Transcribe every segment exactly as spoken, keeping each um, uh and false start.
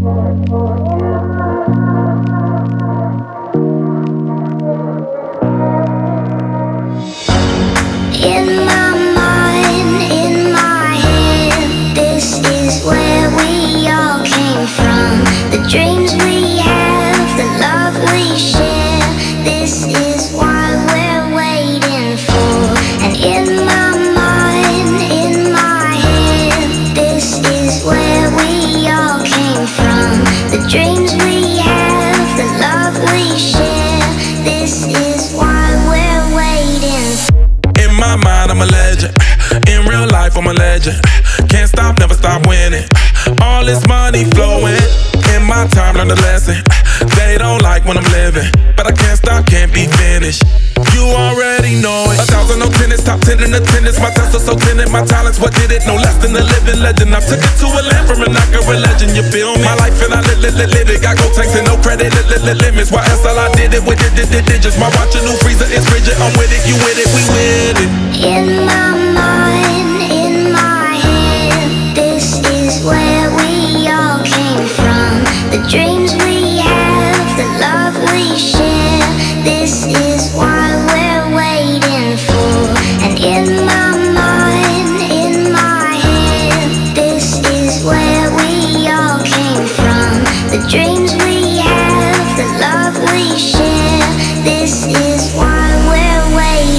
I'm a legend. Can't stop, never stop winning. All this money flowing. In my time, learn the lesson. They don't like when I'm living, but I can't stop, can't be finished. You already know it. A thousand no tennis, top ten in attendance. My Tesla so tinted, my talents, what did it? No less than a living legend. I took it to a land from an accurate legend. You feel me? My life and I live, live, live, live it. Got gold tanks and no credit, li, li, li, limits. Why else all I did it with it, did it, digits. My watch a new freezer is rigid. I'm with it, you with it, we with it. In my mind, in my head, this is where we all came from. The dreams we have, the love we share. This is why we're waiting for. And in my mind, in my head, this is where we all came from. The dreams we have, the love we share. This is why we're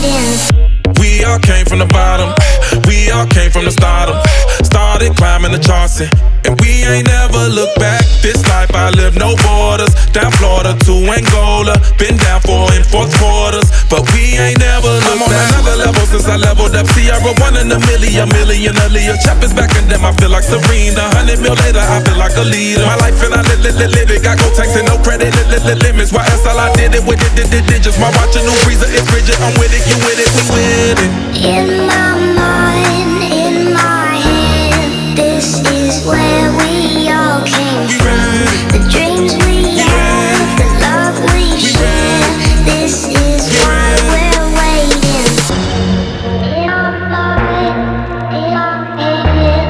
waiting. We all came from the bottom. We all came from the stardom. Started climbing the charts and, and we ain't never looked back. This life I live, no borders. Down Florida to Angola. Been down four in fourth quarters, but we ain't never looked I'm on back. Another level since I leveled up. Sierra one in a million, million earlier. Choppers back and them, I feel like Serena. Hundred mil later, I feel like a leader. My life and I live, live, live, live it. Got gold tanks and no credit, li, li, li, limits. Why else all I did it with it, did it, digits. My watch a new freezer is rigid. I'm with it, you with it, we with it. In my mind, in my head, this is where we all came from. The dreams we have, the love we share. This is why we're waiting. In our mind, in our head.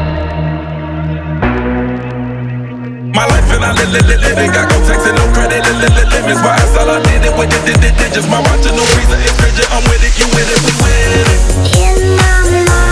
My life and I live, live, live, live it. Got gold tanks and no credit, li, li, li, limits. Why else all I did it with it, did it, digits. My watch a new freezer is rigid. I'm with it, you with it, we with it. In my mind.